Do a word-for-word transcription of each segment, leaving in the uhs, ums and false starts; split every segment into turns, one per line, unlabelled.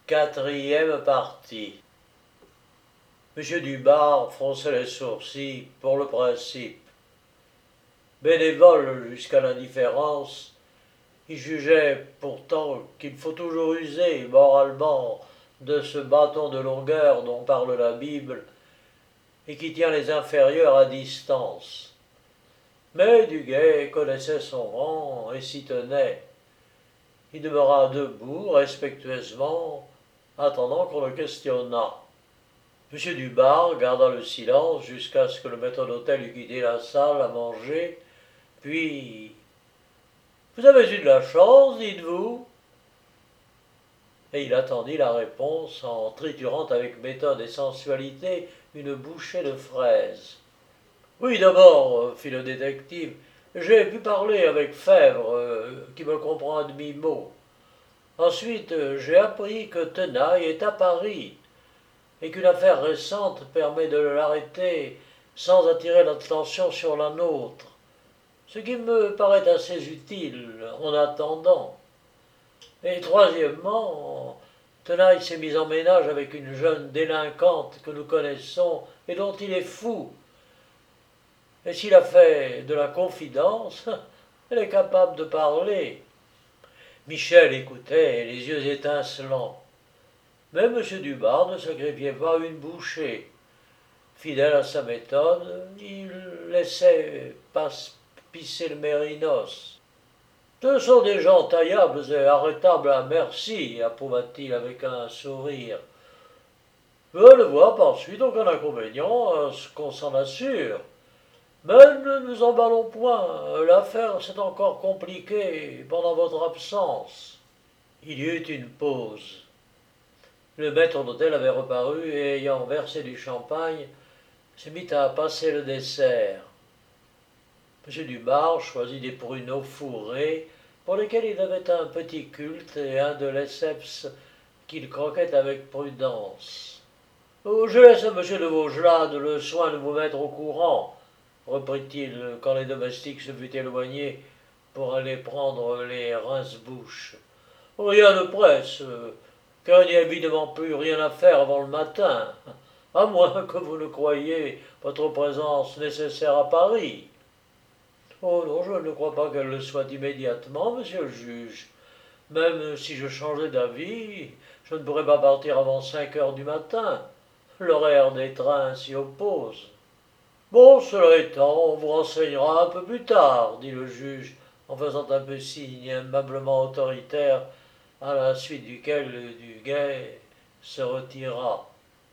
Quatrième partie. Monsieur Dubar fronçait les sourcils pour le principe. Bénévole jusqu'à l'indifférence, il jugeait pourtant qu'il faut toujours user moralement de ce bâton de longueur dont parle la Bible et qui tient les inférieurs à distance. Mais Duguay connaissait son rang et s'y tenait. Il demeura debout, respectueusement, attendant qu'on le questionnât. Monsieur Dubar garda le silence jusqu'à ce que le maître d'hôtel eût quitté la salle à manger, puis « Vous avez eu de la chance, dites-vous » Et il attendit la réponse en triturant avec méthode et sensualité une bouchée de fraises. « Oui, d'abord, fit le détective, j'ai pu parler avec Fèvre, euh, qui me comprend à demi-mot. Ensuite, euh, j'ai appris que Tenaille est à Paris, et qu'une affaire récente permet de l'arrêter sans attirer l'attention sur la nôtre, ce qui me paraît assez utile en attendant. Et troisièmement, Tenaille s'est mis en ménage avec une jeune délinquante que nous connaissons et dont il est fou. Et s'il a fait de la confidence, elle est capable de parler. » Michel écoutait, les yeux étincelants. Mais M. Dubar ne sacrifiait pas une bouchée. Fidèle à sa méthode, il laissait pas pisser le mérinos. « Ce sont des gens taillables et arrêtables à merci, » approuva-t-il avec un sourire. « Je ne vois par suite aucun inconvénient à ce qu'on s'en assure. Mais ne nous emballons point, l'affaire s'est encore compliquée pendant votre absence. » Il y eut une pause. Le maître d'hôtel avait reparu et, ayant versé du champagne, se mit à passer le dessert. M. Dubar choisit des pruneaux fourrés pour lesquels il avait un petit culte et un de lesseps qu'il croquait avec prudence. « Je laisse à M. de Vaugelade le soin de vous mettre au courant, » reprit-il quand les domestiques se furent éloignés pour aller prendre les rince-bouches. « Rien de presse, car il n'y a évidemment plus rien à faire avant le matin, à moins que vous ne croyiez votre présence nécessaire à Paris. »« Oh non, je ne crois pas qu'elle le soit immédiatement, monsieur le juge. Même si je changeais d'avis, je ne pourrais pas partir avant cinq heures du matin. L'horaire des trains s'y oppose. » « Bon, cela étant, on vous renseignera un peu plus tard, » dit le juge, en faisant un peu signe aimablement autoritaire, à la suite duquel Duguay se retira.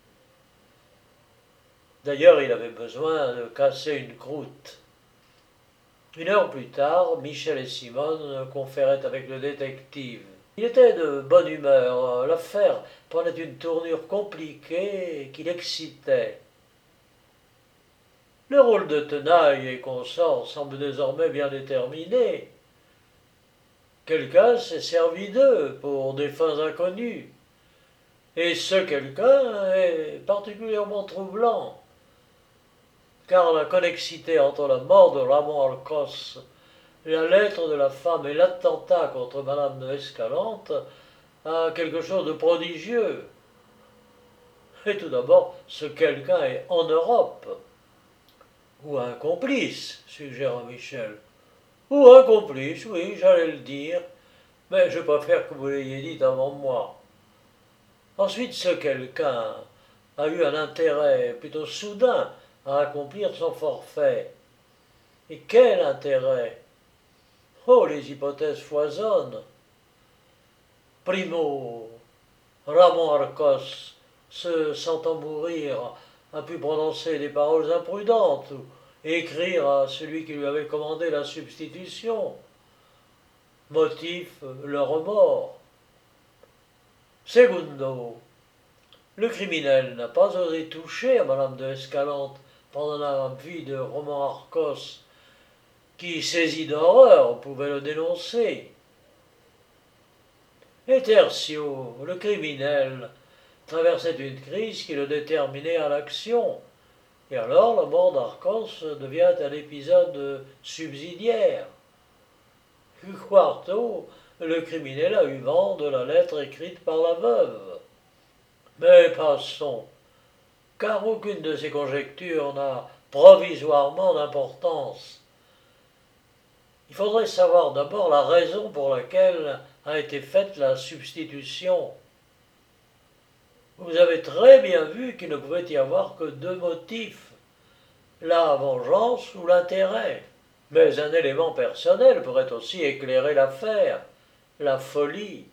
D'ailleurs, il avait besoin de casser une croûte. Une heure plus tard, Michel et Simone conféraient avec le détective. Il était de bonne humeur. L'affaire prenait une tournure compliquée qui l'excitait. Le rôle de Tenaille et consort semble désormais bien déterminé. Quelqu'un s'est servi d'eux pour des fins inconnues. Et ce quelqu'un est particulièrement troublant, car la connexité entre la mort de Ramon Alcos, la lettre de la femme et l'attentat contre Madame de Escalante a quelque chose de prodigieux. Et tout d'abord, ce quelqu'un est en Europe. Ou un complice, suggéra Michel. Ou un complice, oui, j'allais le dire, mais je préfère que vous l'ayez dit avant moi. Ensuite, ce quelqu'un a eu un intérêt plutôt soudain à accomplir son forfait. Et quel intérêt? Oh, les hypothèses foisonnent. Primo, Ramon Arcos, se sentant mourir, a pu prononcer des paroles imprudentes ou écrire à celui qui lui avait commandé la substitution. Motif, le remords. Segundo, le criminel n'a pas osé toucher à Madame de Escalante pendant la vie de Ramon Arcos, qui, saisi d'horreur, pouvait le dénoncer. Et tertio, le criminel traversait une crise qui le déterminait à l'action, et alors la mort d'Arcos devient un épisode subsidiaire. Quarto, le criminel a eu vent de la lettre écrite par la veuve. Mais passons, car aucune de ces conjectures n'a provisoirement d'importance. Il faudrait savoir d'abord la raison pour laquelle a été faite la substitution. Vous avez très bien vu qu'il ne pouvait y avoir que deux motifs, la vengeance ou l'intérêt. Mais un élément personnel pourrait aussi éclairer l'affaire, la folie.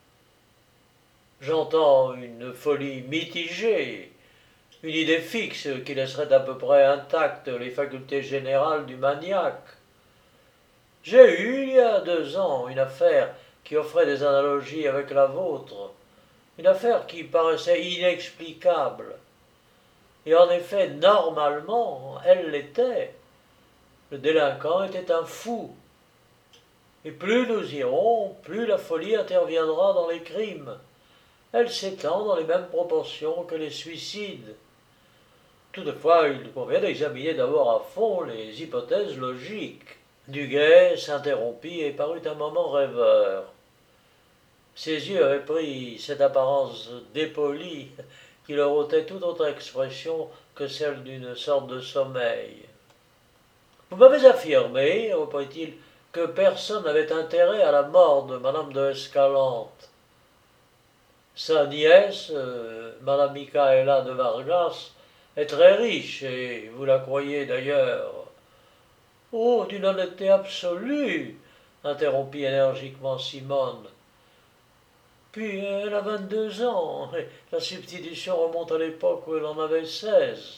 J'entends une folie mitigée, une idée fixe qui laisserait à peu près intactes les facultés générales du maniaque. J'ai eu, il y a deux ans, une affaire qui offrait des analogies avec la vôtre, une affaire qui paraissait inexplicable. Et en effet, normalement, elle l'était. Le délinquant était un fou. Et plus nous irons, plus la folie interviendra dans les crimes. Elle s'étend dans les mêmes proportions que les suicides. Toutefois, il convient d'examiner d'abord à fond les hypothèses logiques. Duguay s'interrompit et parut un moment rêveur. Ses yeux avaient pris cette apparence dépolie qui leur ôtait toute autre expression que celle d'une sorte de sommeil. Vous m'avez affirmé, reprit-il, que personne n'avait intérêt à la mort de madame de Escalante. Sa nièce, euh, madame Micaela de Vargas, est très riche, et vous la croyez d'ailleurs. Oh, d'une honnêteté absolue, interrompit énergiquement Simone. Puis elle a vingt-deux ans, et la substitution remonte à l'époque où elle en avait seize.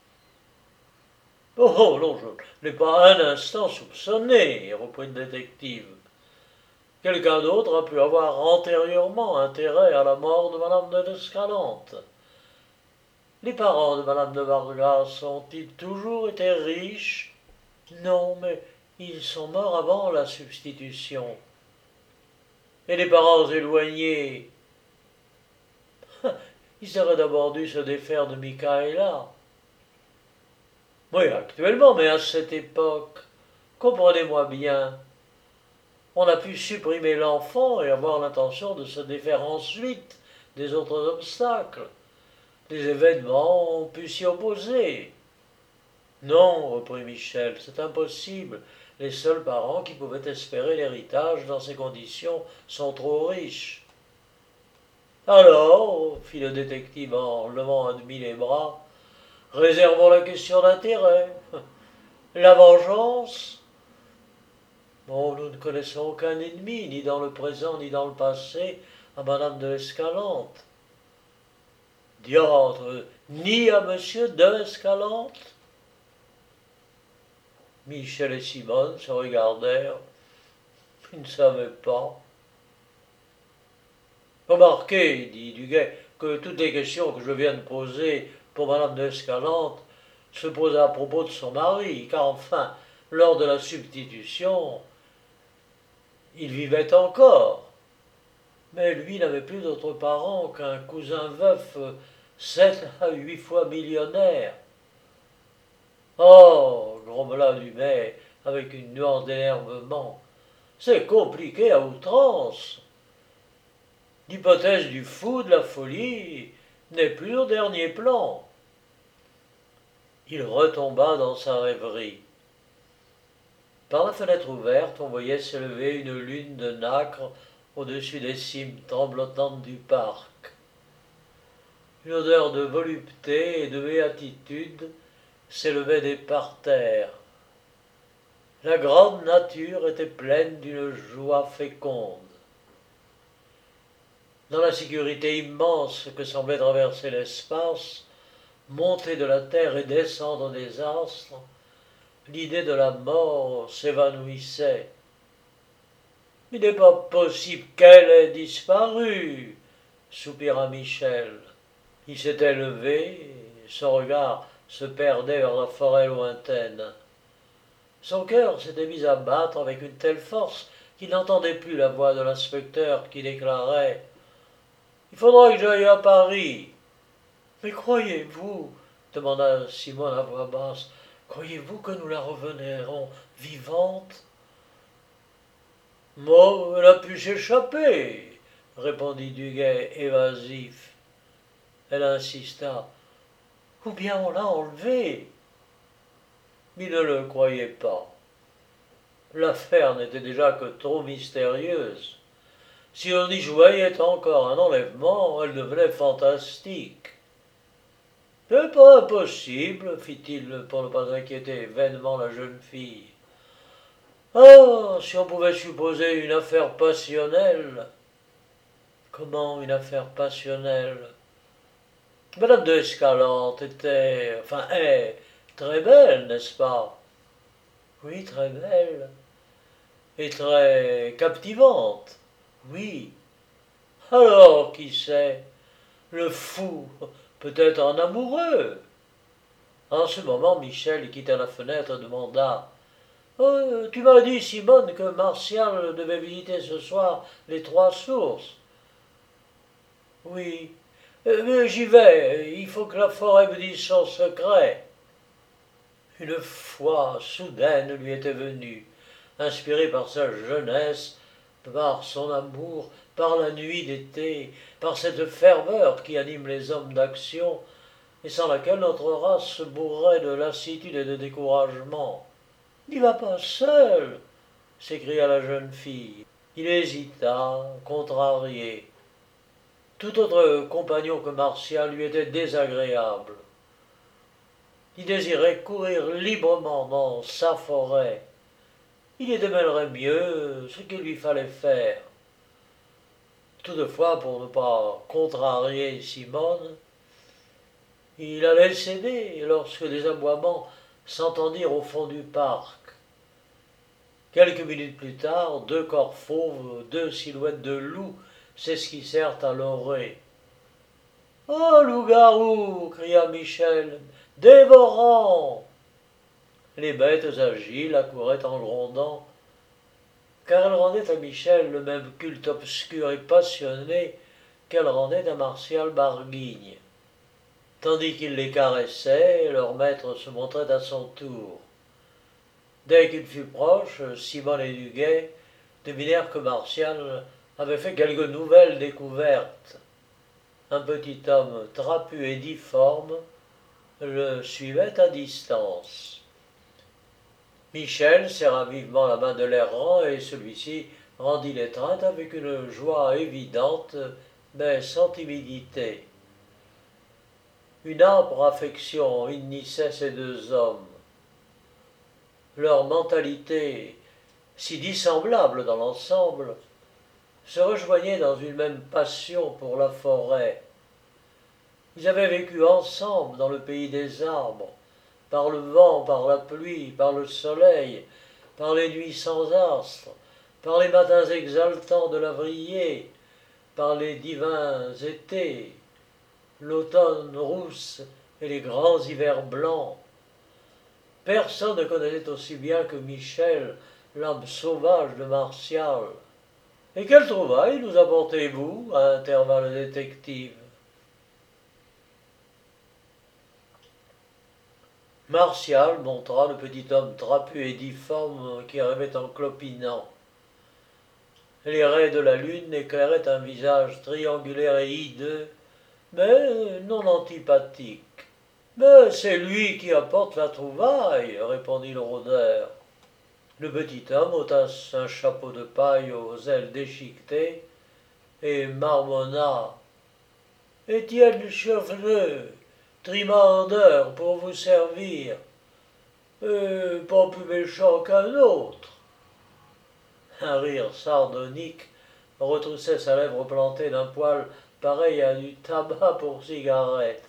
Oh non, je n'ai pas un instant soupçonné, reprit le détective. Quelqu'un d'autre a pu avoir antérieurement intérêt à la mort de madame de l'Escalante. Les parents de madame de Vargas ont-ils toujours été riches? Non, mais ils sont morts avant la substitution. Et les parents éloignés? Ils auraient d'abord dû se défaire de Micaela. Oui, actuellement, mais à cette époque, comprenez-moi bien, on a pu supprimer l'enfant et avoir l'intention de se défaire ensuite des autres obstacles. Les événements ont pu s'y opposer. Non, reprit Michel, c'est impossible. Les seuls parents qui pouvaient espérer l'héritage dans ces conditions sont trop riches. Alors, fit le détective en levant à demi les bras, réservons la question d'intérêt. La vengeance? Bon, nous ne connaissons aucun ennemi, ni dans le présent, ni dans le passé, à madame de l'Escalante. Diantre, ni à monsieur de l'Escalante? Michel et Simone se regardèrent. Ils ne savaient pas. Remarquez, dit Duguay, que toutes les questions que je viens de poser pour madame de l'Escalante se posent à propos de son mari, car enfin, lors de la substitution, il vivait encore. Mais lui n'avait plus d'autres parents qu'un cousin veuf, sept à huit fois millionnaire. Oh, grommela Dumais avec une nuance d'énervement, c'est compliqué à outrance. L'hypothèse du fou, de la folie, n'est plus au dernier plan. Il retomba dans sa rêverie. Par la fenêtre ouverte, on voyait s'élever une lune de nacre au-dessus des cimes tremblotantes du parc. Une odeur de volupté et de béatitude s'élevait des parterres. La grande nature était pleine d'une joie féconde. Dans la sécurité immense que semblait traverser l'espace, monter de la terre et descendre des astres, l'idée de la mort s'évanouissait. Il n'est pas possible qu'elle ait disparu, soupira Michel. Il s'était levé, son regard se perdait vers la forêt lointaine. Son cœur s'était mis à battre avec une telle force qu'il n'entendait plus la voix de l'inspecteur qui déclarait « Il faudra que j'aille à Paris. » « Mais croyez-vous, demanda Simone à voix basse, croyez-vous que nous la reverrons vivante? Moi, elle a pu s'échapper, répondit Duguay évasif. Elle insista. Ou bien on l'a enlevé. Il ne le croyait pas. L'affaire n'était déjà que trop mystérieuse. Si on y voyait encore un enlèvement, elle devenait fantastique. C'est pas impossible, fit-il pour ne pas inquiéter vainement la jeune fille. Ah, si on pouvait supposer une affaire passionnelle. Comment une affaire passionnelle? Madame d'Escalante était, enfin est, très belle, n'est-ce pas? Oui, très belle. Et très captivante. Oui. Alors, qui sait? Le fou peut être un amoureux. En ce moment, Michel quitta la fenêtre et demanda. Oh, tu m'as dit, Simone, que Martial devait visiter ce soir les trois sources. Oui. Euh, mais j'y vais. Il faut que la forêt me dise son secret. Une foi soudaine lui était venue, inspirée par sa jeunesse, par son amour, par la nuit d'été, par cette ferveur qui anime les hommes d'action, et sans laquelle notre race se bourrait de lassitude et de découragement. N'y va pas seul, s'écria la jeune fille. Il hésita, contrarié. Tout autre compagnon que Martial lui était désagréable. Il désirait courir librement dans sa forêt. Il y démêlerait mieux ce qu'il lui fallait faire. Toutefois, pour ne pas contrarier Simone, il allait céder lorsque des aboiements s'entendirent au fond du parc. Quelques minutes plus tard, deux corps fauves, deux silhouettes de loups s'esquissèrent à l'orée. « Oh, loup-garou » cria Michel, « dévorant !» Les bêtes agiles accouraient en grondant, car elles rendaient à Michel le même culte obscur et passionné qu'elles rendaient à Martial Barguigne. Tandis qu'il les caressait, leur maître se montrait à son tour. Dès qu'il fut proche, Simone et Duguay devinèrent que Martial avait fait quelques nouvelles découvertes. Un petit homme trapu et difforme le suivait à distance. Michel serra vivement la main de l'errant et celui-ci rendit l'étreinte avec une joie évidente, mais sans timidité. Une âpre affection unissait ces deux hommes. Leur mentalité, si dissemblable dans l'ensemble, se rejoignait dans une même passion pour la forêt. Ils avaient vécu ensemble dans le pays des arbres, par le vent, par la pluie, par le soleil, par les nuits sans astres, par les matins exaltants de lavrier, par les divins étés, l'automne rousse et les grands hivers blancs. Personne ne connaissait aussi bien que Michel l'âme sauvage de Martial. « Et quelle trouvaille nous apportez-vous » intervint le détective. Martial montra le petit homme trapu et difforme qui rêvait en clopinant. Les raies de la lune éclairaient un visage triangulaire et hideux, mais non antipathique. « Mais c'est lui qui apporte la trouvaille, » répondit le rôdeur. Le petit homme ôta un chapeau de paille aux ailes déchiquetées et marmonna. « Étienne Chevreul, trimardeur pour vous servir, et pas plus méchant qu'un autre. » Un rire sardonique retroussait sa lèvre plantée d'un poil pareil à du tabac pour cigarette.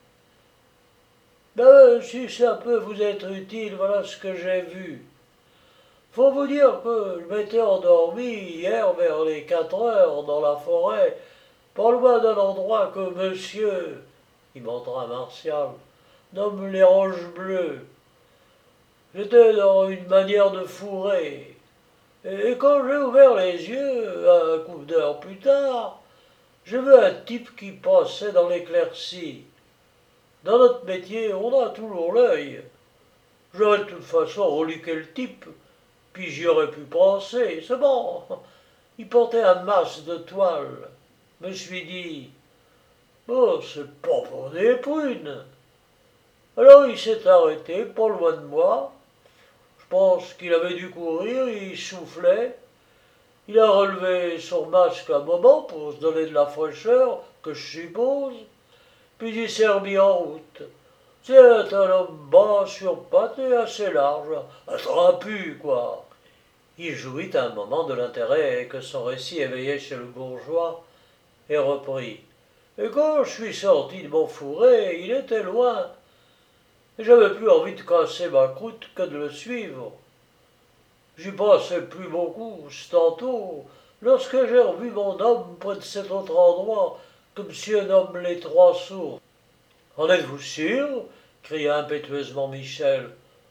« Ben, si ça peut vous être utile, voilà ce que j'ai vu. Faut vous dire que je m'étais endormi hier vers les quatre heures dans la forêt, pas loin d'un endroit que monsieur, il montra à Martial, nomme les Roches Bleues. J'étais dans une manière de fourrer, et quand j'ai ouvert les yeux, un coup d'heure plus tard, j'ai vu un type qui passait dans l'éclaircie. Dans notre métier, on a toujours l'œil. J'aurais de toute façon reluqué le type, puis j'y aurais pu penser. C'est bon, il portait un masque de toile. Je me suis dit, Oh, c'est pas pour des prunes. Alors il s'est arrêté, pas loin de moi. Je pense qu'il avait dû courir, il soufflait. Il a relevé son masque un moment pour se donner de la fraîcheur, que je suppose, puis il s'est remis en route. C'est un homme bas sur pattes et assez large, un trapu, quoi. Il jouit un moment de l'intérêt que son récit éveillait chez le bourgeois et reprit. Et quand je suis sorti de mon fourré, il était loin, et j'avais plus envie de casser ma croûte que de le suivre. J'y passais plus beaucoup, tantôt, lorsque j'ai revu mon homme près de cet autre endroit que monsieur nomme les Trois Sourds. En êtes-vous sûr? Cria impétueusement Michel.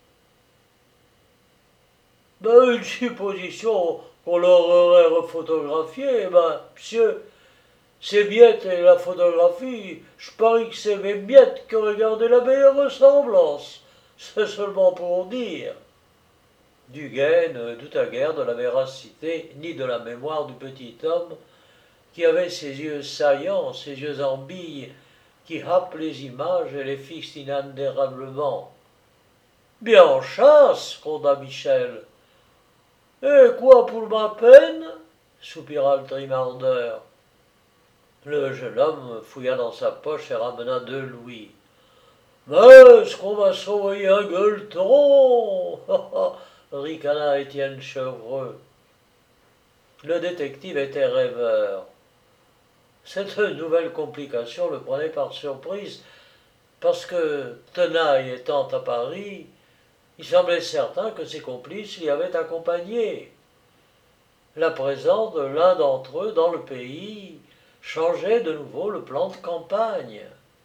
Ben, une supposition qu'on l'aurait refotographié, ben, monsieur, ces miettes et la photographie, je parie que c'est mes miettes qui auraient gardé la meilleure ressemblance. C'est seulement pour dire. Duguay ne douta guère de la véracité ni de la mémoire du petit homme qui avait ses yeux saillants, ses yeux en bille, qui happent les images et les fixent inadmirablement. Bien en chasse, gronda Michel. Et quoi pour ma peine? Soupira le trimardeur. Le jeune homme fouilla dans sa poche et ramena deux louis. Mais est-ce qu'on va sauver un gueuleton? Ricana Étienne Chevreux. Le détective était rêveur. Cette nouvelle complication le prenait par surprise, parce que, tenaille étant à Paris, il semblait certain que ses complices l'y avaient accompagné. La présence de l'un d'entre eux dans le pays changeait de nouveau le plan de campagne.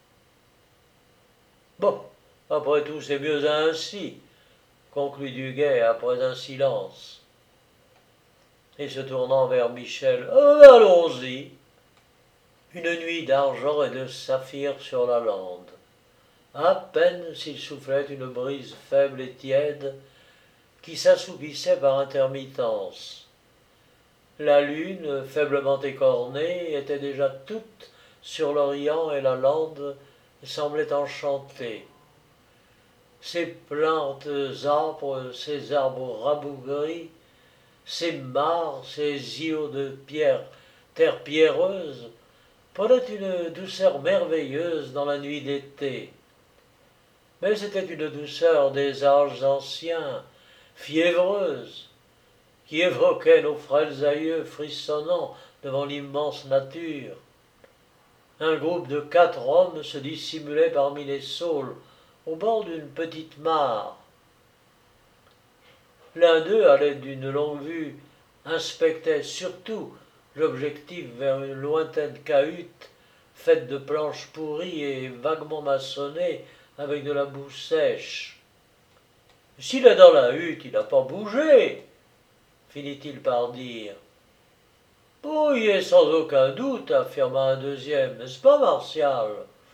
Bon, après tout, c'est mieux ainsi, conclut Duguay après un silence. Et se tournant vers Michel, euh, allons-y. Une nuit d'argent et de saphir sur la lande. À peine s'il soufflait une brise faible et tiède qui s'assoupissait par intermittence. La lune, faiblement écornée, était déjà toute sur l'Orient et la lande semblait enchantée. Ces plantes âpres, ces arbres rabougris, ces mares, ces îlots de pierre, terre pierreuse, prenaient une douceur merveilleuse dans la nuit d'été. Mais c'était une douceur des âges anciens, fiévreuse, qui évoquait nos frêles aïeux frissonnant devant l'immense nature. Un groupe de quatre hommes se dissimulait parmi les saules, au bord d'une petite mare. L'un d'eux, à l'aide d'une longue vue, inspectait surtout l'objectif vers une lointaine cahute faite de planches pourries et vaguement maçonnées avec de la boue sèche. « S'il est dans la hutte, il n'a pas bougé, » finit-il par dire. « Oh, il est sans aucun doute, » affirma un deuxième, « n'est-ce pas, Martial ?»«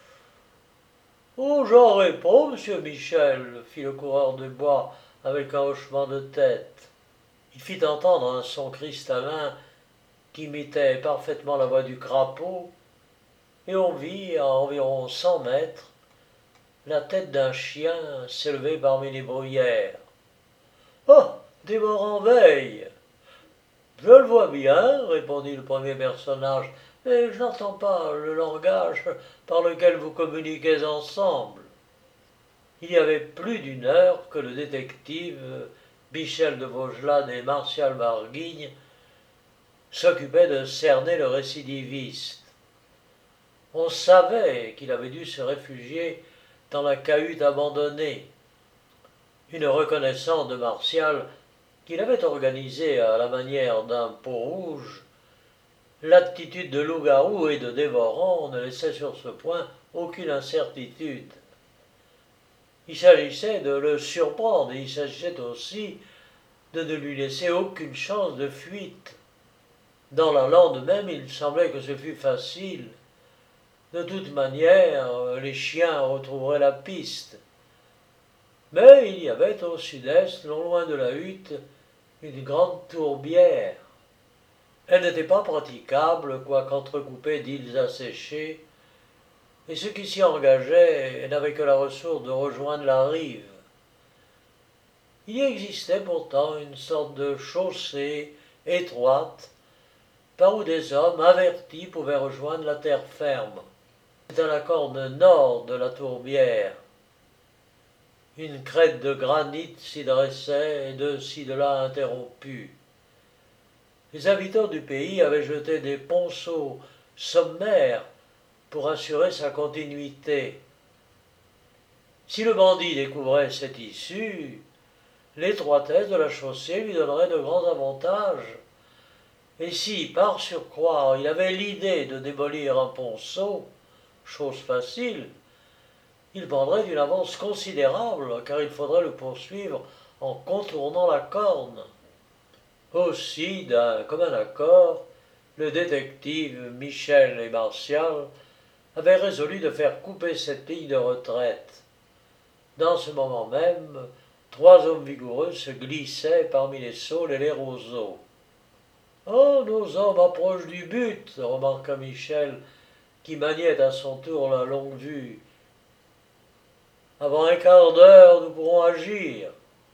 Oh, j'en réponds, monsieur Michel, » fit le coureur de bois avec un hochement de tête. Il fit entendre un son cristallin qui imitait parfaitement la voix du crapaud, et on vit, à environ cent mètres, la tête d'un chien s'élever parmi les bruyères. « Oh, des morts en veille !»« Je le vois bien, » répondit le premier personnage, « mais je n'entends pas le langage par lequel vous communiquez ensemble. » Il y avait plus d'une heure que le détective, Michel de Vaugelade et Martial Marguigne s'occupaient de cerner le récidiviste. On savait qu'il avait dû se réfugier dans la cahute abandonnée. Une reconnaissance de Martial qu'il avait organisée à la manière d'un Peau-Rouge, l'attitude de loup-garou et de dévorant ne laissait sur ce point aucune incertitude. Il s'agissait de le surprendre et il s'agissait aussi de ne lui laisser aucune chance de fuite. Dans la lande même, il semblait que ce fût facile. De toute manière, les chiens retrouveraient la piste. Mais il y avait au sud-est, non loin de la hutte, une grande tourbière. Elle n'était pas praticable, quoique entrecoupée d'îles asséchées, et ceux qui s'y engageaient n'avaient que la ressource de rejoindre la rive. Il y existait pourtant une sorte de chaussée étroite par où des hommes avertis pouvaient rejoindre la terre ferme. C'est à la corne nord de la tourbière. Une crête de granit s'y dressait et de ci de là interrompue. Les habitants du pays avaient jeté des ponceaux sommaires pour assurer sa continuité. Si le bandit découvrait cette issue, l'étroitesse de la chaussée lui donnerait de grands avantages. Et si, par surcroît, il avait l'idée de démolir un ponceau, chose facile, il prendrait une avance considérable, car il faudrait le poursuivre en contournant la corne. Aussi, d'un commun accord, le détective Michel et Martial avaient résolu de faire couper cette ligne de retraite. Dans ce moment même, trois hommes vigoureux se glissaient parmi les saules et les roseaux. « Oh, nos hommes approchent du but, » remarqua Michel, qui maniait à son tour la longue vue. « Avant un quart d'heure, nous pourrons agir. »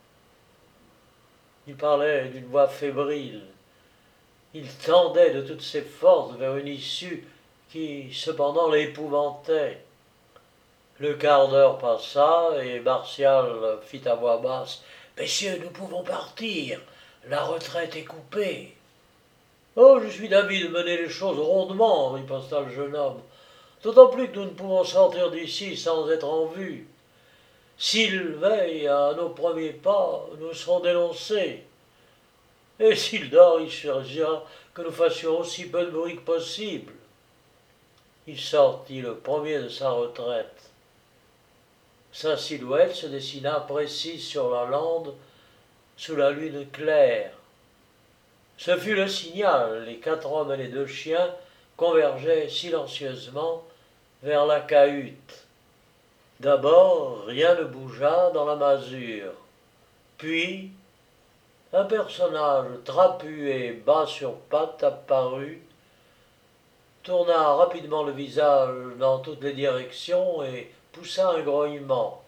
Il parlait d'une voix fébrile. Il tendait de toutes ses forces vers une issue qui, cependant, l'épouvantait. Le quart d'heure passa et Martial fit à voix basse « Messieurs, nous pouvons partir. La retraite est coupée. » « Oh, je suis d'avis de mener les choses rondement, » riposta le jeune homme. « D'autant plus que nous ne pouvons sortir d'ici sans être en vue. S'ils veillent à nos premiers pas, nous serons dénoncés. Et s'il dort, il cherchera que nous fassions aussi peu de bruit que possible. » Il sortit le premier de sa retraite. Sa silhouette se dessina précise sur la lande sous la lune claire. Ce fut le signal, les quatre hommes et les deux chiens convergeaient silencieusement vers la cahute. D'abord, rien ne bougea dans la masure. Puis, un personnage trapu et bas sur pattes apparut, tourna rapidement le visage dans toutes les directions et poussa un grognement.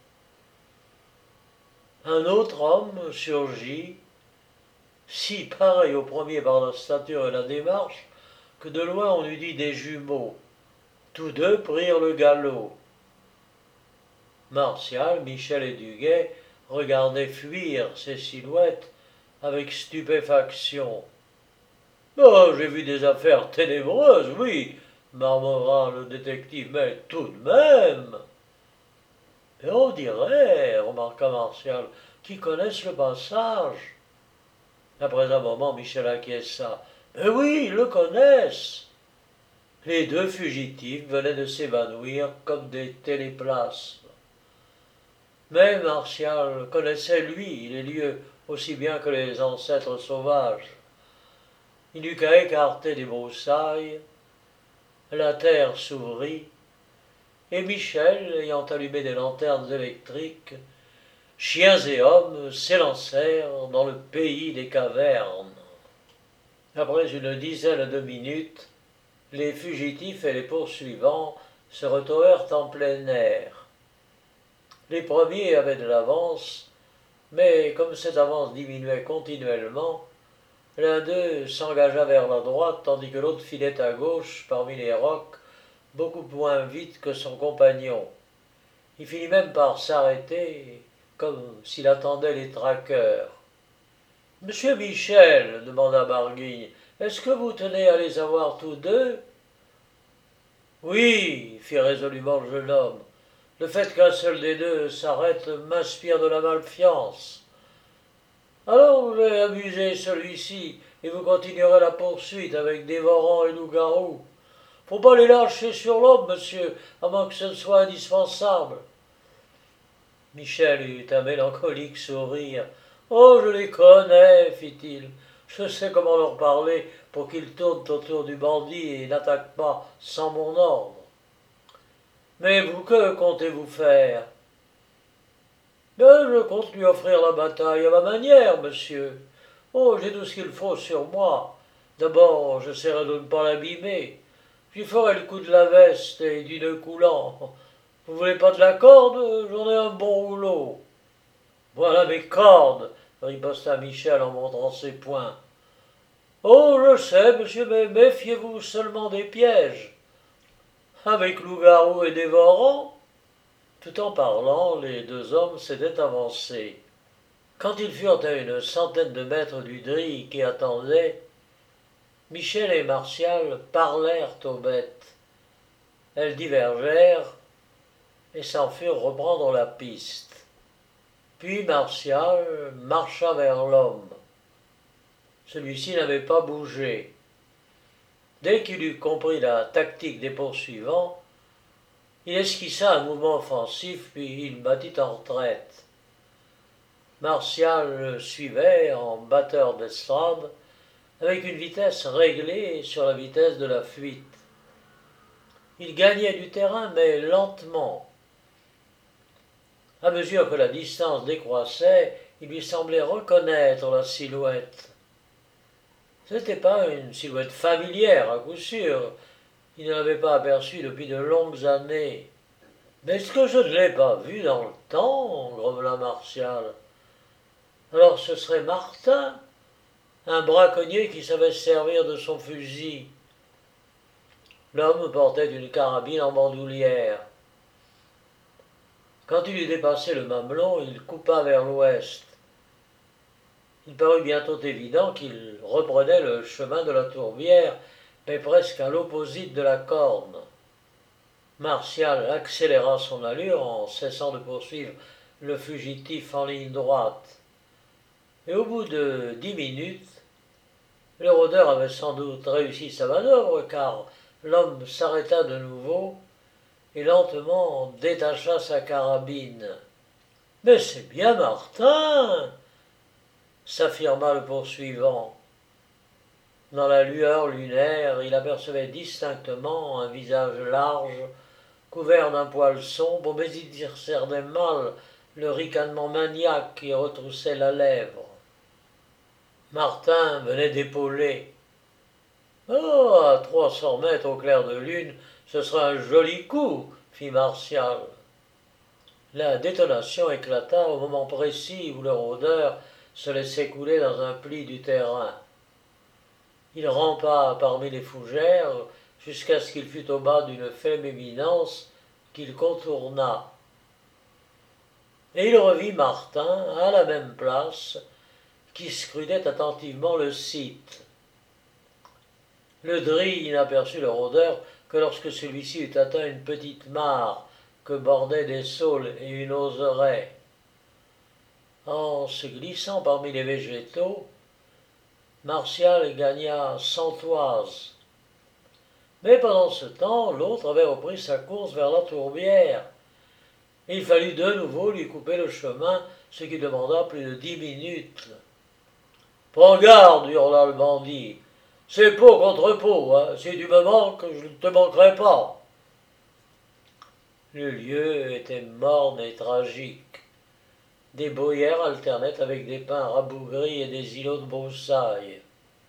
Un autre homme surgit, si pareil au premier par la stature et la démarche, que de loin on eût dit des jumeaux. Tous deux prirent le galop. Martial, Michel et Duguay regardaient fuir ces silhouettes avec stupéfaction. « Oh, j'ai vu des affaires ténébreuses, oui, » murmura le détective, « mais tout de même !»« Et on dirait, » remarqua Martial, « qu'ils connaissent le passage. » Après un moment, Michel acquiesça. « Mais oui, ils le connaissent !» Les deux fugitifs venaient de s'évanouir comme des téléplasmes. Mais Martial connaissait, lui, les lieux aussi bien que les ancêtres sauvages. Il n'eut qu'à écarter des broussailles, la terre s'ouvrit, et Michel, ayant allumé des lanternes électriques, chiens et hommes s'élancèrent dans le pays des cavernes. Après une dizaine de minutes, les fugitifs et les poursuivants se retrouvèrent en plein air. Les premiers avaient de l'avance, mais comme cette avance diminuait continuellement, l'un d'eux s'engagea vers la droite, tandis que l'autre filait à gauche parmi les rocs, beaucoup moins vite que son compagnon. Il finit même par s'arrêter, comme s'il attendait les traqueurs. « Monsieur Michel, » demanda Barguille, « est-ce que vous tenez à les avoir tous deux ?»« Oui, » fit résolument le jeune homme. « Le fait qu'un seul des deux s'arrête m'inspire de la malfiance. Alors vous allez amuser celui-ci et vous continuerez la poursuite avec dévorants et loups-garous. Faut pas les lâcher sur l'homme, monsieur, à moins que ce ne soit indispensable. » Michel eut un mélancolique sourire. « Oh, je les connais, fit-il. Je sais comment leur parler pour qu'ils tournent autour du bandit et n'attaquent pas sans mon ordre. Mais vous, que comptez-vous faire ? » ?»« Ben, je compte lui offrir la bataille à ma manière, monsieur. Oh, j'ai tout ce qu'il faut sur moi. D'abord, j'essaierai de ne pas l'abîmer. j'y ferai le coup de la veste et du nœud coulant. Vous voulez pas de la corde? J'en ai un bon rouleau. Voilà mes cordes, riposta Michel en montrant ses poings. Oh, je sais, monsieur, mais méfiez-vous seulement des pièges. Avec loup-garou et dévorant. Tout en parlant, les deux hommes s'étaient avancés. Quand ils furent à une centaine de mètres du drille qui attendait, Michel et Martial parlèrent aux bêtes. Elles divergèrent et s'en furent reprendre la piste. Puis Martial marcha vers l'homme. Celui-ci n'avait pas bougé. Dès qu'il eut compris la tactique des poursuivants, il esquissa un mouvement offensif, puis il battit en retraite. Martial le suivait en batteur d'estrade, avec une vitesse réglée sur la vitesse de la fuite. Il gagnait du terrain, mais lentement. À mesure que la distance décroissait, il lui semblait reconnaître la silhouette. Ce n'était pas une silhouette familière, à coup sûr. Il ne l'avait pas aperçue depuis de longues années. « Mais est-ce que je ne l'ai pas vu dans le temps ?» grommela Martial. « Alors ce serait Martin, un braconnier qui savait se servir de son fusil. » L'homme portait une carabine en bandoulière. Quand il eut dépassé le mamelon, il coupa vers l'ouest. Il parut bientôt évident qu'il reprenait le chemin de la tourbière, mais presque à l'opposite de la corne. Martial accéléra son allure en cessant de poursuivre le fugitif en ligne droite. Et au bout de dix minutes, le rôdeur avait sans doute réussi sa manœuvre, car l'homme s'arrêta de nouveau et lentement détacha sa carabine. « Mais c'est bien Martin !» s'affirma le poursuivant. Dans la lueur lunaire, il apercevait distinctement un visage large, couvert d'un poil sombre, mais il discernait mal le ricanement maniaque qui retroussait la lèvre. Martin venait d'épauler. « Oh, à trois cents mètres au clair de lune, ce sera un joli coup !» fit Martial. La détonation éclata au moment précis où le rôdeur se laissait couler dans un pli du terrain. Il rampa parmi les fougères jusqu'à ce qu'il fût au bas d'une faible éminence qu'il contourna. Et il revit Martin à la même place, qui scrutait attentivement le site. Le drille n'aperçut le rôdeur que lorsque celui-ci eut atteint une petite mare que bordaient des saules et une oseraie. En se glissant parmi les végétaux, Martial gagna cent toises. Mais pendant ce temps, l'autre avait repris sa course vers la tourbière. Et il fallut de nouveau lui couper le chemin, ce qui demanda plus de dix minutes. « Prends garde !» hurla le bandit. « C'est peau contre peau, hein. Si tu me manques, je ne te manquerai pas. » Le lieu était morne et tragique. Des bruyères alternaient avec des pins rabougris et des îlots de broussailles.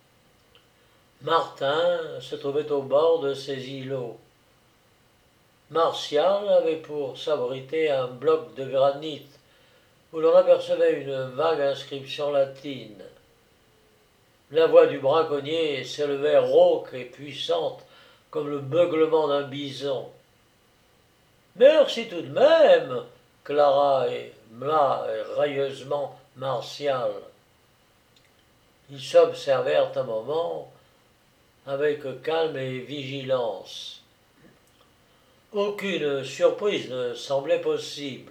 Martin se trouvait au bord de ces îlots. Martial avait pour s'abriter un bloc de granit où l'on apercevait une vague inscription latine. La voix du braconnier s'élevait rauque et puissante comme le beuglement d'un bison. « Merci tout de même !» clara et mla railleusement Martial. Ils s'observèrent un moment avec calme et vigilance. Aucune surprise ne semblait possible.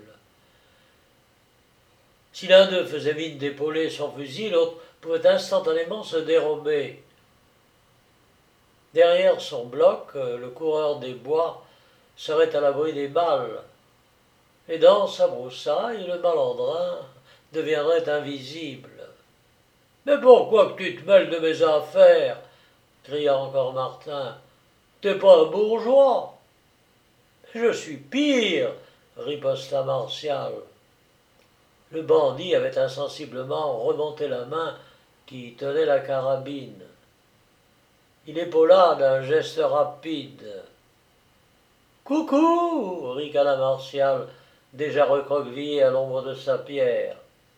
Si l'un d'eux faisait mine d'épauler son fusil, l'autre pouvait instantanément se dérober. Derrière son bloc, le coureur des bois serait à l'abri des balles, et dans sa broussaille, le malandrin deviendrait invisible. « Mais pourquoi que tu te mêles de mes affaires ?» cria encore Martin. « T'es pas un bourgeois !»« Je suis pire !» riposta Martial. Le bandit avait insensiblement remonté la main qui tenait la carabine. il épaula d'un geste rapide. « Coucou » ricana Martial, déjà recroquevillé à l'ombre de sa pierre.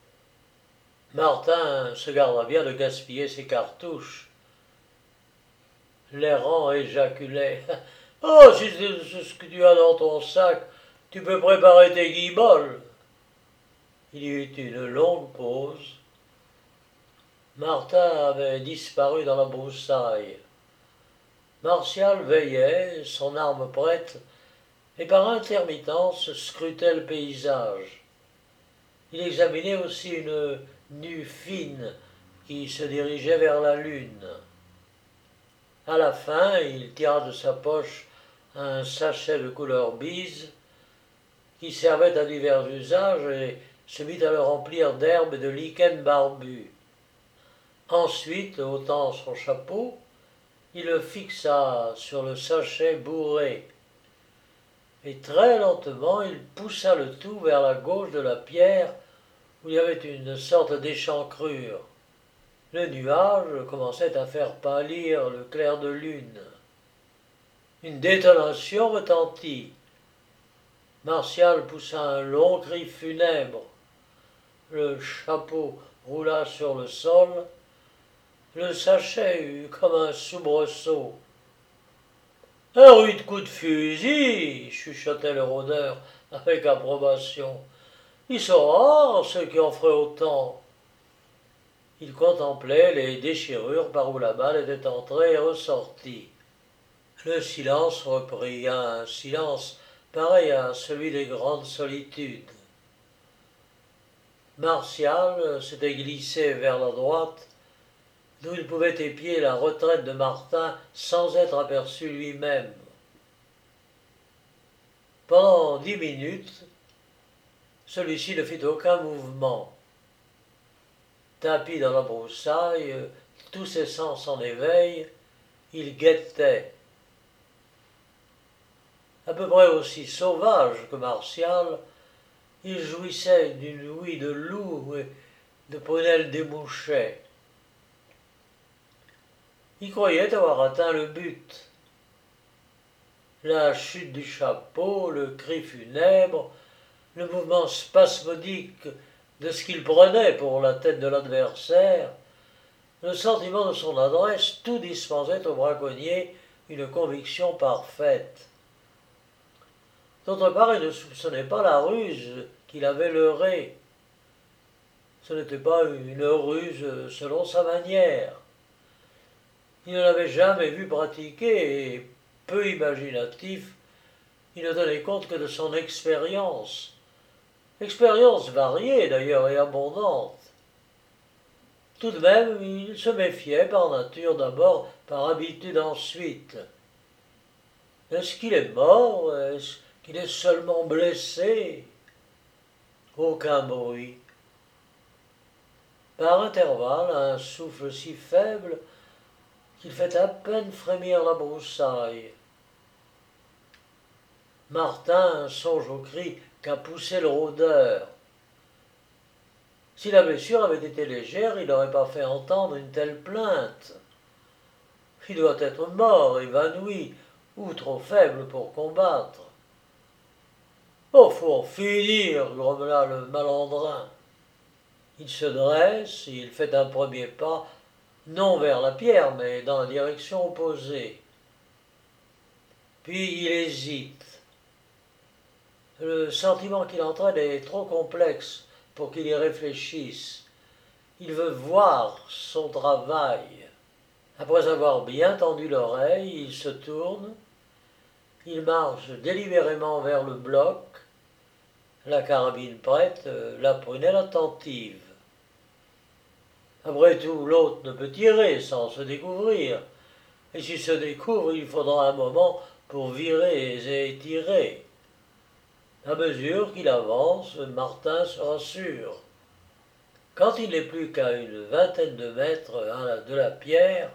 Martin se garda bien de gaspiller ses cartouches. L'errant éjaculait. « Oh, si c'est ce que tu as dans ton sac, tu peux préparer tes guiboles. » Il y eut une longue pause. Martin avait disparu dans la broussaille. Martial veillait, son arme prête, et par intermittence scrutait le paysage. Il examinait aussi une nue fine qui se dirigeait vers la lune. À la fin, il tira de sa poche un sachet de couleur bise qui servait à divers usages et se mit à le remplir d'herbes et de lichens barbus. Ensuite, ôtant son chapeau, il le fixa sur le sachet bourré, et très lentement il poussa le tout vers la gauche de la pierre où il y avait une sorte d'échancrure. Le nuage commençait à faire pâlir le clair de lune. Une détonation retentit. Martial poussa un long cri funèbre. Le chapeau roula sur le sol. Le sachet eut comme un soubresaut. « Un rude coup de fusil !» chuchotait le rôdeur avec approbation. « Ils sont rares ceux qui en feraient autant. » Il contemplait les déchirures par où la balle était entrée et ressortie. Le silence reprit, un silence pareil à celui des grandes solitudes. Martial s'était glissé vers la droite, d'où il pouvait épier la retraite de Martin sans être aperçu lui-même. Pendant dix minutes, celui-ci ne fit aucun mouvement. Tapi dans la broussaille, tous ses sens en éveil, il guettait. À peu près aussi sauvage que Martial, il jouissait d'une ouïe de loup et de prunelles démouchées. Il croyait avoir atteint le but. La chute du chapeau, le cri funèbre, le mouvement spasmodique de ce qu'il prenait pour la tête de l'adversaire, le sentiment de son adresse, tout dispensait au braconnier une conviction parfaite. D'autre part, il ne soupçonnait pas la ruse qu'il avait leurrée. Ce n'était pas une ruse selon sa manière. Il ne l'avait jamais vu pratiquer et, peu imaginatif, il ne tenait compte que de son expérience. Expérience variée d'ailleurs et abondante. Tout de même, il se méfiait par nature d'abord, par habitude ensuite. Est-ce qu'il est mort? Est-ce qu'il est seulement blessé? Aucun bruit. Par intervalles, un souffle si faible qu'il fait à peine frémir la broussaille. Martin songe au cri qu'a poussé le rôdeur. Si la blessure avait été légère, il n'aurait pas fait entendre une telle plainte. Il doit être mort, évanoui, ou trop faible pour combattre. « Oh, faut en finir !» grommela le malandrin. Il se dresse, il fait un premier pas, non vers la pierre, mais dans la direction opposée. Puis il hésite. Le sentiment qu'il entraîne est trop complexe pour qu'il y réfléchisse. Il veut voir son travail. Après avoir bien tendu l'oreille, il se tourne, il marche délibérément vers le bloc, la carabine prête, la prunelle attentive. Après tout, l'autre ne peut tirer sans se découvrir, et s'il se découvre, il faudra un moment pour virer et tirer. À mesure qu'il avance, Martin se rassure. Quand il n'est plus qu'à une vingtaine de mètres de la pierre,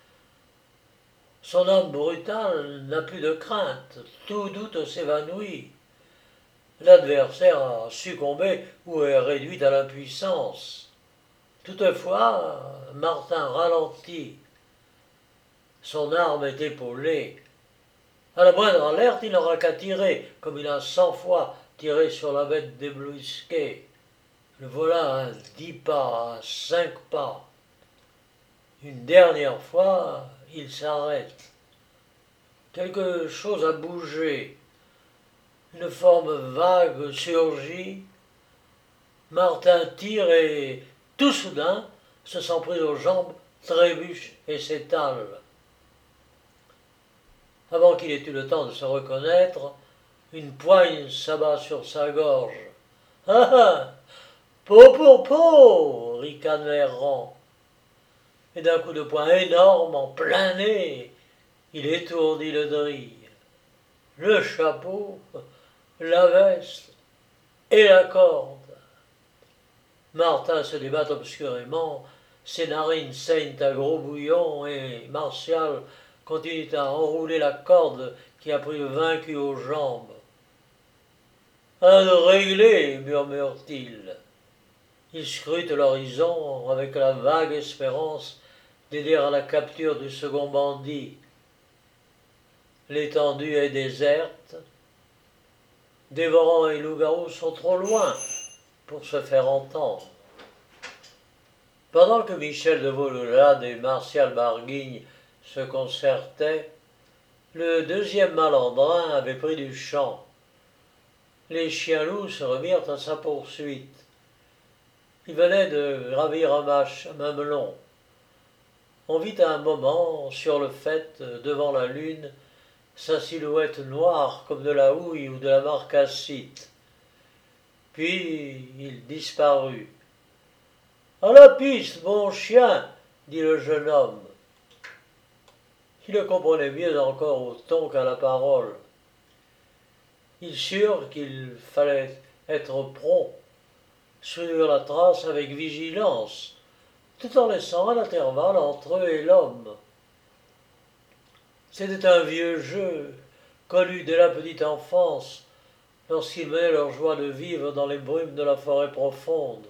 son âme brutale n'a plus de crainte, tout doute s'évanouit. L'adversaire a succombé ou est réduit à l'impuissance. Toutefois, Martin ralentit. Son arme est épaulée. À la moindre alerte, il n'aura qu'à tirer, comme il a cent fois tiré sur la bête déblouisquée. Le voilà à dix pas, à cinq pas. Une dernière fois, il s'arrête. Quelque chose a bougé. Une forme vague surgit. Martin tire et, tout soudain, se sent pris aux jambes, trébuche et s'étale. Avant qu'il ait eu le temps de se reconnaître, une poigne s'abat sur sa gorge. « Ah ah, po po po !» ricane l'errant. Et d'un coup de poing énorme, en plein nez, il étourdit le drille. Le chapeau, la veste et la corde. Martin se débat obscurément, ses narines saignent à gros bouillon et Martial continue à enrouler la corde qui a pris le vaincu aux jambes. « Un réglé !» murmure-t-il. Il scrute l'horizon avec la vague espérance d'aider à la capture du second bandit. L'étendue est déserte. Dévorant et loup-garou sont trop loin pour se faire entendre. Pendant que Michel de Vololade et Martial Barguigne se concertaient, le deuxième malandrin avait pris du champ. Les chiens-loups se remirent à sa poursuite. Il venait de gravir un, mâche, un mamelon. On vit à un moment, sur le faîte, devant la lune, sa silhouette noire comme de la houille ou de la marcassite. Puis il disparut. « À la piste, mon chien !» dit le jeune homme. Il le comprenait mieux encore au ton qu'à la parole. Il sut qu'il fallait être prompt, suivre la trace avec vigilance, tout en laissant un intervalle entre eux et l'homme. C'était un vieux jeu, connu dès la petite enfance, lorsqu'ils menaient leur joie de vivre dans les brumes de la forêt profonde.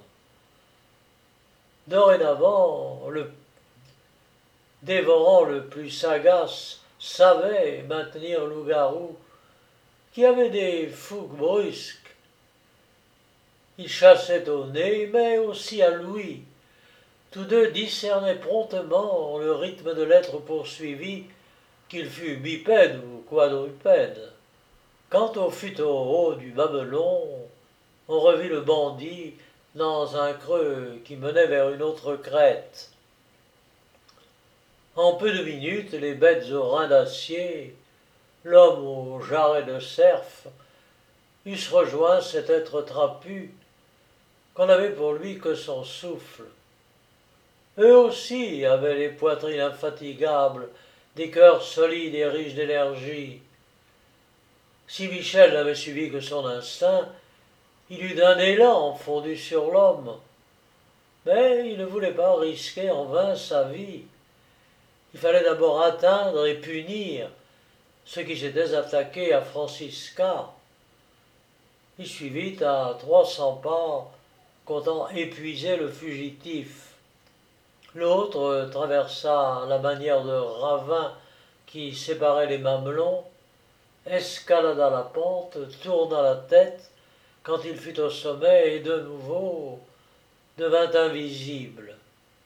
Dorénavant, le dévorant le plus sagace savait maintenir loup-garou, qui avait des fougues brusques. Il chassait au nez, mais aussi à l'ouïe. Tous deux discernaient promptement le rythme de l'être poursuivi, qu'il fût bipède ou quadrupède. Quand on fut au haut du mamelon, on revit le bandit dans un creux qui menait vers une autre crête. En peu de minutes, les bêtes aux reins d'acier, l'homme au jarret de cerf, eussent rejoint cet être trapu, qu'on n'avait pour lui que son souffle. Eux aussi avaient les poitrines infatigables, des cœurs solides et riches d'énergie. Si Michel n'avait suivi que son instinct, il eût d'un élan fondu sur l'homme. Mais il ne voulait pas risquer en vain sa vie. Il fallait d'abord atteindre et punir ceux qui s'étaient attaqués à Francisca. Il suivit à trois cents pas, comptant épuiser le fugitif. L'autre traversa la manière de ravin qui séparait les mamelons, escalada la pente, tourna la tête quand il fut au sommet et de nouveau devint invisible.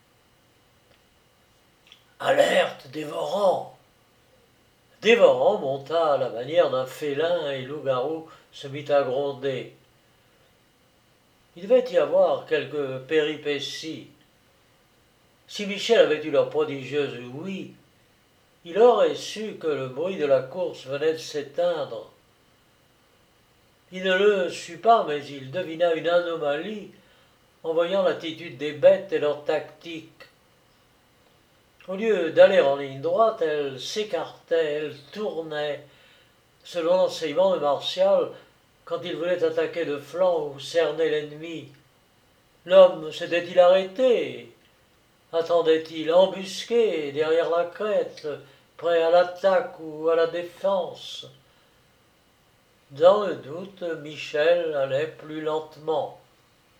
Alerte, dévorant! Dévorant monta à la manière d'un félin et loup-garou se mit à gronder. Il devait y avoir quelques péripéties. Si Michel avait eu leur prodigieuse ouïe, il aurait su que le bruit de la course venait de s'éteindre. Il ne le sut pas, mais il devina une anomalie en voyant l'attitude des bêtes et leur tactique. Au lieu d'aller en ligne droite, elles s'écartaient, elles tournaient, selon l'enseignement de Martial, quand il voulait attaquer de flanc ou cerner l'ennemi. L'homme s'était-il arrêté? Attendait-il embusqué derrière la crête, prêt à l'attaque ou à la défense? Dans le doute, Michel allait plus lentement.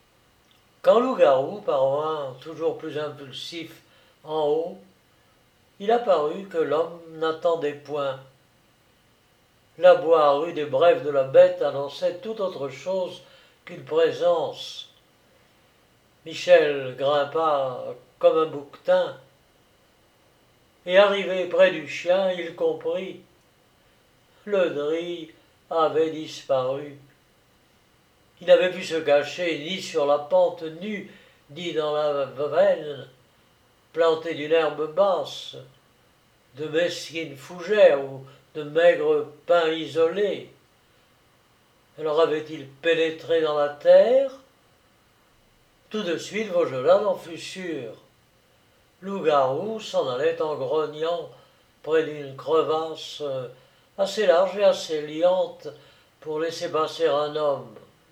Quand loup-garou parvint, toujours plus impulsif, en haut, il apparut que l'homme n'attendait point. La voix rude et brève de la bête annonçait tout autre chose qu'une présence. Michel grimpa comme un bouquetin, et arrivé près du chien, il comprit. Le drille avait disparu. Il n'avait pu se cacher ni sur la pente nue, ni dans la veine plantée d'une herbe basse, de mesquines fougères ou de maigres pins isolés. Alors avait-il pénétré dans la terre? Tout de suite, Vaugelas en fut sûr. Loup-garou s'en allait en grognant près d'une crevasse assez large et assez liante pour laisser passer un homme.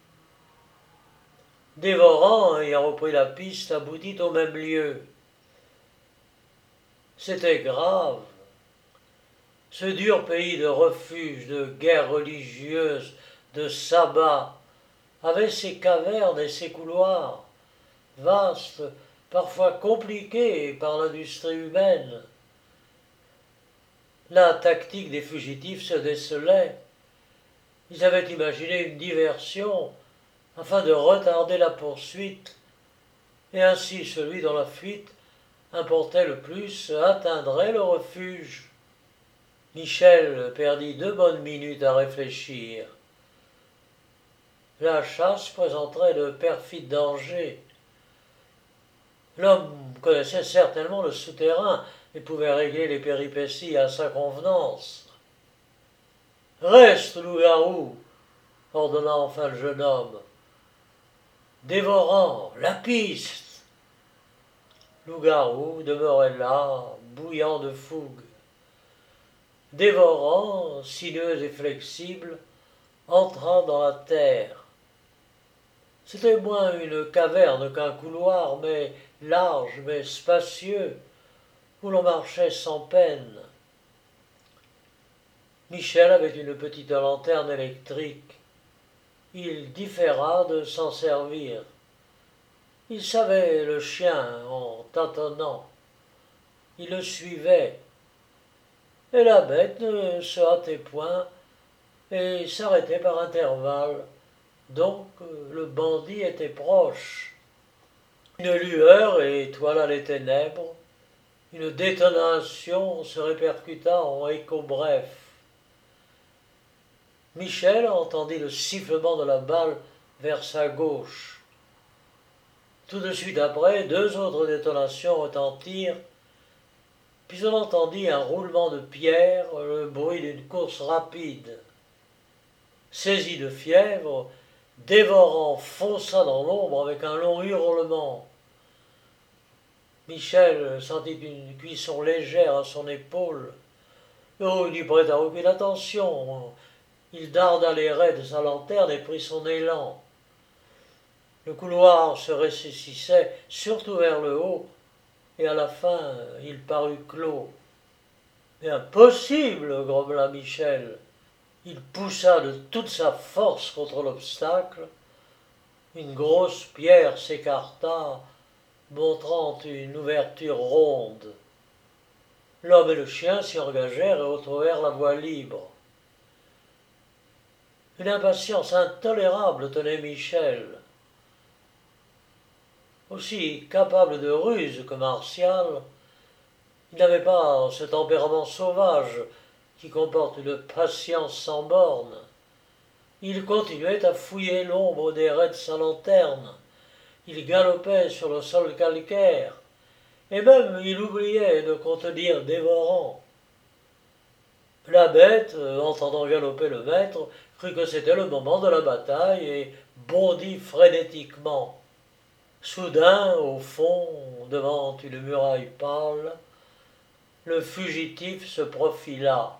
Dévorant, ayant repris la piste, aboutit au même lieu. C'était grave. Ce dur pays de refuge, de guerre religieuse, de sabbat, avait ses cavernes et ses couloirs, vastes, parfois compliqués par l'industrie humaine. La tactique des fugitifs se décelait. Ils avaient imaginé une diversion afin de retarder la poursuite, et ainsi celui dont la fuite importait le plus atteindrait le refuge. Michel perdit deux bonnes minutes à réfléchir. La chasse présenterait de perfides dangers. L'homme connaissait certainement le souterrain et pouvait régler les péripéties à sa convenance. « Reste, loup-garou !» ordonna enfin le jeune homme. « Dévorant, la piste !» Loup-garou demeurait là, bouillant de fougue. Dévorant, sinueux et flexible, entra dans la terre. C'était moins une caverne qu'un couloir, mais large, mais spacieux, où l'on marchait sans peine. Michel avait une petite lanterne électrique. Il différa de s'en servir. Il savait le chien en tâtonnant. Il le suivait. Et la bête ne se hâtait point et s'arrêtait par intervalles. Donc le bandit était proche. Une lueur étoila les ténèbres. Une détonation se répercuta en échos brefs. Michel entendit le sifflement de la balle vers sa gauche. Tout de suite après, deux autres détonations retentirent, puis on entendit un roulement de pierres, le bruit d'une course rapide. Saisi de fièvre, Dévorant fonça dans l'ombre avec un long hurlement. Michel sentit une cuisson légère à son épaule. Oh, il n'y prêta aucune attention. Il darda les raies de sa lanterne et prit son élan. Le couloir se rétrécissait, surtout vers le haut, et à la fin, il parut clos. « Mais impossible !» grommela Michel. Il poussa de toute sa force contre l'obstacle. Une grosse pierre s'écarta, montrant une ouverture ronde. L'homme et le chien s'y engagèrent et retrouvèrent la voie libre. Une impatience intolérable tenait Michel. Aussi capable de ruse que martial, il n'avait pas ce tempérament sauvage qui comporte une patience sans bornes. Il continuait à fouiller l'ombre des raies de sa lanterne. Il galopait sur le sol calcaire, et même il oubliait de contenir Dévorant. La bête, entendant galoper le maître, crut que c'était le moment de la bataille et bondit frénétiquement. Soudain, au fond, devant une muraille pâle, le fugitif se profila.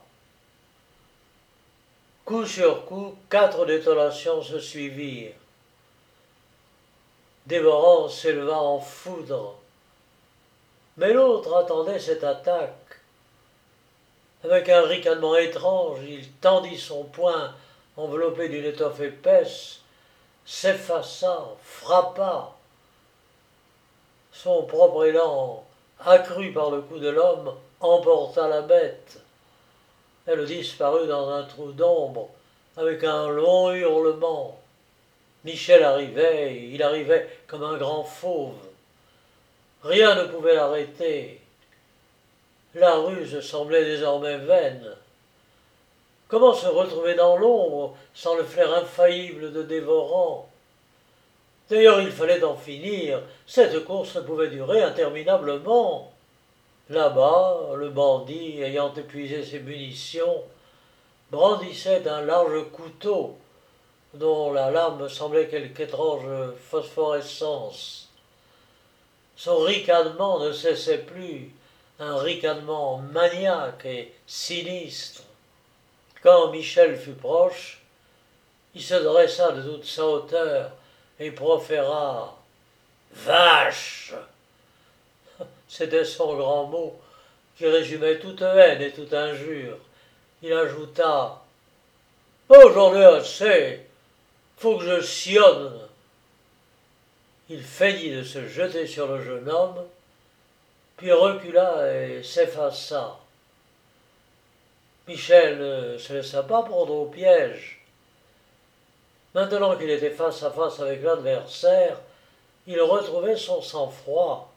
Coup sur coup, quatre détonations se suivirent. Dévorant s'éleva en foudre. Mais l'autre attendait cette attaque. Avec un ricanement étrange, il tendit son poing enveloppé d'une étoffe épaisse, s'effaça, frappa. Son propre élan, accru par le coup de l'homme, emporta la bête. Elle disparut dans un trou d'ombre avec un long hurlement. Michel arrivait, il arrivait comme un grand fauve. Rien ne pouvait l'arrêter. La ruse semblait désormais vaine. Comment se retrouver dans l'ombre sans le flair infaillible de Dévorant? D'ailleurs, il fallait en finir. Cette course ne pouvait durer interminablement. Là-bas, le bandit, ayant épuisé ses munitions, brandissait un large couteau dont la lame semblait quelque étrange phosphorescence. Son ricanement ne cessait plus, un ricanement maniaque et sinistre. Quand Michel fut proche, il se dressa de toute sa hauteur et proféra « Vache !» C'était son grand mot qui résumait toute haine et toute injure. Il ajouta « Oh, j'en ai assez, faut que je sillonne !» Il feignit de se jeter sur le jeune homme, puis recula et s'effaça. Michel ne se laissa pas prendre au piège. Maintenant qu'il était face à face avec l'adversaire, il retrouvait son sang-froid.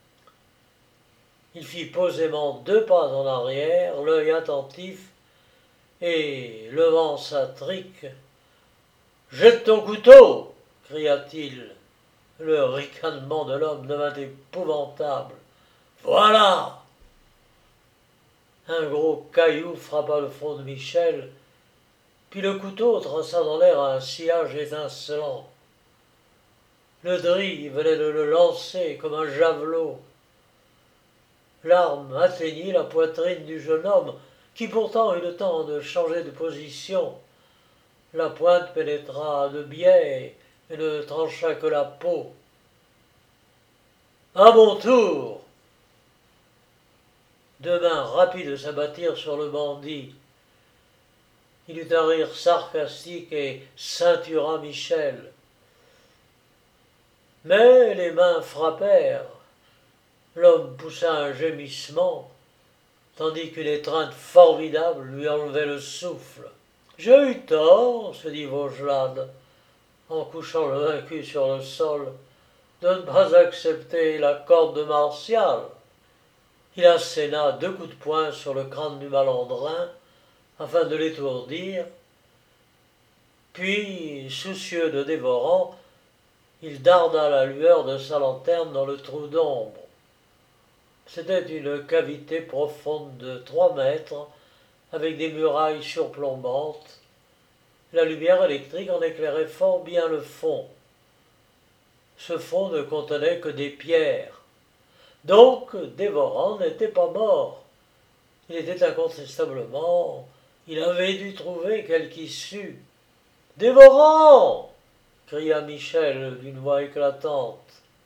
Il fit posément deux pas en arrière, l'œil attentif, et, levant sa trique, « Jette ton couteau !» cria-t-il. Le ricanement de l'homme devint épouvantable. « Voilà !» Un gros caillou frappa le front de Michel, puis le couteau traça dans l'air un sillage étincelant. Le drille venait de le lancer comme un javelot. L'arme atteignit la poitrine du jeune homme, qui pourtant eut le temps de changer de position. La pointe pénétra de biais et ne trancha que la peau. « À mon tour !» Deux mains rapides s'abattirent sur le bandit. Il eut un rire sarcastique et ceintura Michel. Mais les mains frappèrent. L'homme poussa un gémissement, tandis qu'une étreinte formidable lui enlevait le souffle. « J'ai eu tort, » se dit Vaugelade, en couchant le vaincu sur le sol, de ne pas accepter la corde de Martial. Il asséna deux coups de poing sur le crâne du malandrin, afin de l'étourdir, puis, soucieux de Dévorant, il darda la lueur de sa lanterne dans le trou d'ombre. C'était une cavité profonde de trois mètres, avec des murailles surplombantes. La lumière électrique en éclairait fort bien le fond. Ce fond ne contenait que des pierres. Donc, Dévorant n'était pas mort. Il était incontestablement... Il avait dû trouver quelque issue. « Dévorant !» cria Michel d'une voix éclatante.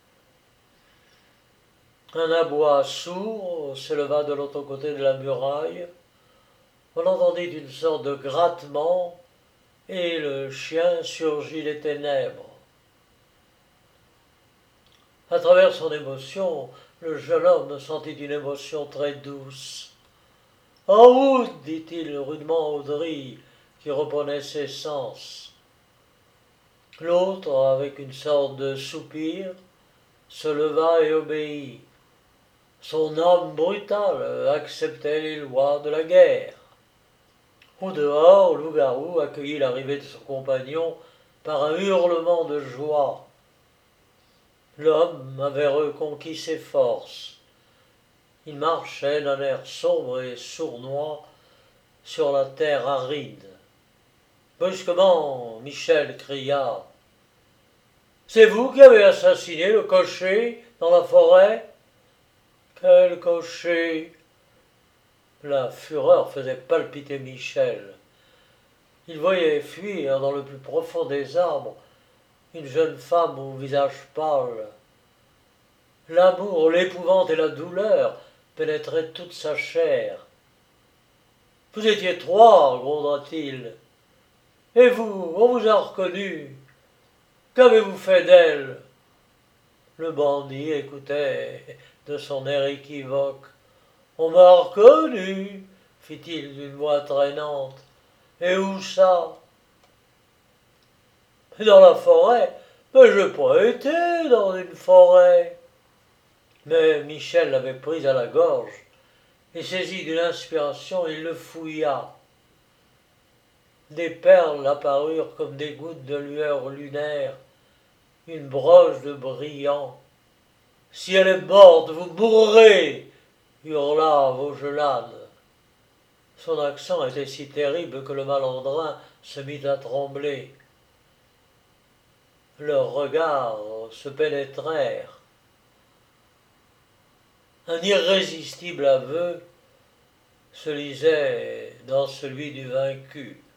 Un aboi sourd s'éleva de l'autre côté de la muraille. On entendit une sorte de grattement et le chien surgit des ténèbres. À travers son émotion, le jeune homme sentit une émotion très douce. « En route !» dit-il rudement au drille, qui reprenait ses sens. L'autre, avec une sorte de soupir, se leva et obéit. Son âme brutale acceptait les lois de la guerre. Au dehors, Loup-garou accueillit l'arrivée de son compagnon par un hurlement de joie. L'homme avait reconquis ses forces. Il marchait d'un air sombre et sournois sur la terre aride. Brusquement, Michel cria « C'est vous qui avez assassiné le cocher dans la forêt ?»« Quel cocher ?» La fureur faisait palpiter Michel. Il voyait fuir dans le plus profond des arbres une jeune femme au visage pâle. L'amour, l'épouvante et la douleur pénétraient toute sa chair. « Vous étiez trois, » gronda-t-il. « Et vous, on vous a reconnu. Qu'avez-vous fait d'elle ?» Le bandit écoutait de son air équivoque. « On m'a reconnu, fit-il d'une voix traînante. Et où ça? Dans la forêt. Mais je n'ai pas été dans une forêt. Mais Michel l'avait pris à la gorge, et saisi d'une inspiration, il le fouilla. Des perles apparurent comme des gouttes de lueur lunaire, une broche de brillant. « Si elle est morte, vous mourrez !» hurla Vaugelade. Son accent était si terrible que le malandrin se mit à trembler. Leurs regards se pénétrèrent. Un irrésistible aveu se lisait dans celui du vaincu.